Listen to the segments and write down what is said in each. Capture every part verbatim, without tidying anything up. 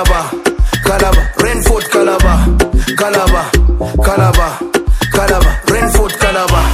Calabar, Calabar, Rainford, Calabar, Calabar, Calabar, Calabar, Rainford, Calabar.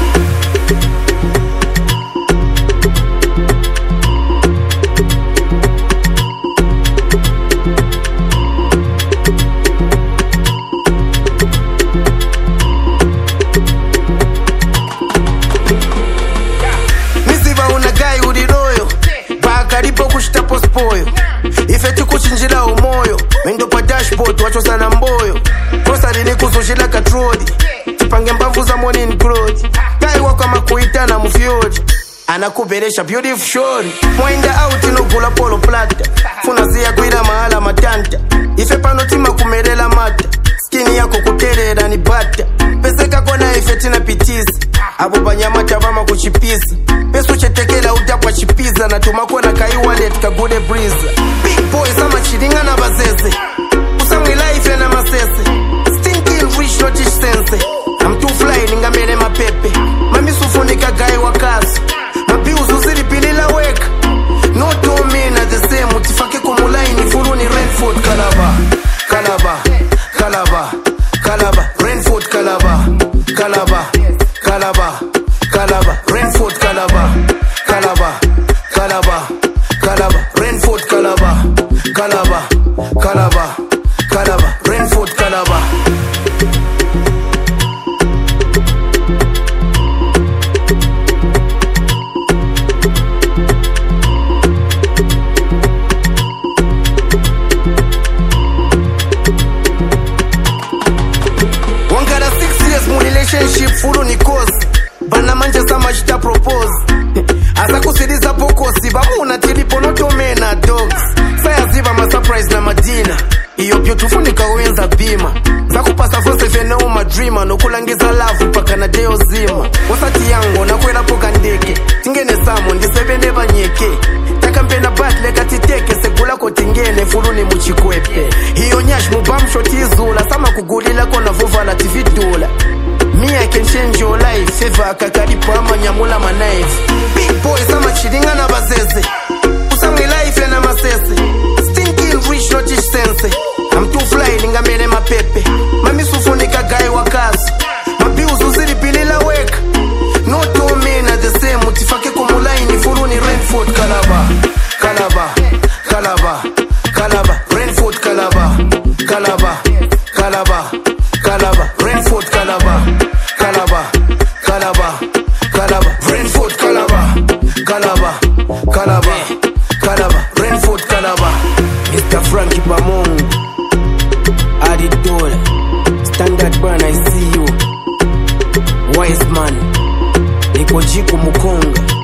Karipo kushitapo spoyo ifeti kuchinjila umoyo mendo pa dashboard wacho sana mboyo kosa lini kuzushila katrodi tipange mbavu za morning glory gai wako makuitana mufyori anakuberesha beautiful shori mwenda out inogula polo plata funazia kuila mahala matanta ife pano tima kumerela mata skini yako kuterera ni bata peseka kona ifeti na pitisi abo banyamata vama kuchipisa pesu chetekela utapwa chipiza na tumakona kai wallet kagude breeze big boys ama chiringa na bazeze usamwi life na masese stinking rich not ish sense I'm too fly ningamele mapepe mami sufunika gai wakazi mabiuzu zilipilila weka no to me na the same utifake kumulaini furu ni Rainford Calabar Calabar Calabar Calabar Rainford Calabar Calabar Calabar Calabar Rainford Calabar Calabar Calabar Calabar Rainford Calabar Calabar Calabar Calabar Rainford Calabar. One got a six years mu relationship fulu ni cause bana manje sama chita propose asa kusiriza pokosi babu unatilipo notomena dogs saya ziba ma surprise na madina iyo beautiful nikawenza bima zakupasa fose fena uma dreamer nokulangiza love paka na deo zima wasati yango nakwela poka ndeke tingene samo ndisebene banyeke takampena batle katiteke sekula kotingene fuluni muchikwepe hiyo nyash mubamshot izula sama kugulila kona vuvala tv dola. Me, I can change your life. Favor kakaripo ama nyamula ma knife. Big boys ama chiringa na bazeze usamwi life na masese stinking rich not ish sense I'm too fly ningamele mapepe mami sufunika gai wakazi mabiuzu zilipilila weka no to me na the same utifake kumulaini furu ni Rainford Calabar Calabar Calabar Calabar Rainford Calabar Calabar Calabar Calabar Rainford Calabar Calabar Calabar Calabar Rainford Calabar Calabar Calabar Calabar Rainford Calabar. Mister Frankie Bamongo Adidola Standard Brand, I see you Wise man Niko Jiku Mukonga.